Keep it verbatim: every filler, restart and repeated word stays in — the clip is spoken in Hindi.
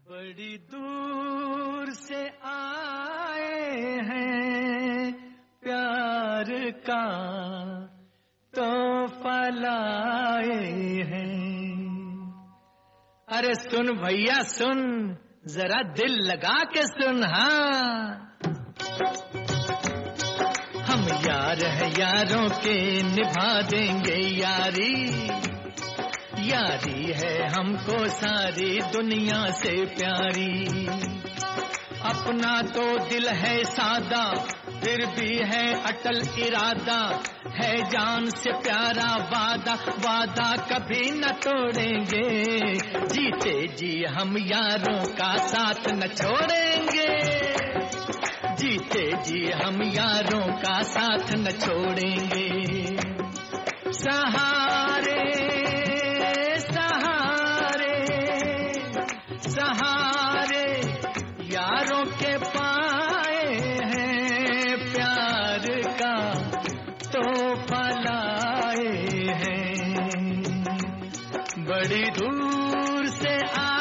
बड़ी दूर से आए हैं प्यार का तोहफा लाए हैं। अरे सुन भैया सुन, जरा दिल लगा के सुन। हाँ, हम यार हैं यारों के, निभा देंगे यारी। यारी है हमको सारी दुनिया से प्यारी। अपना तो दिल है सादा, फिर भी है अटल इरादा। है जान से प्यारा वादा, वादा कभी न तोड़ेंगे। जीते जी हम यारों का साथ न छोड़ेंगे। जीते जी हम यारों का साथ न छोड़ेंगे। सहारे सहारे सहारे यारों के पाए हैं, प्यार का तोहफा लाए हैं। बड़ी दूर से आ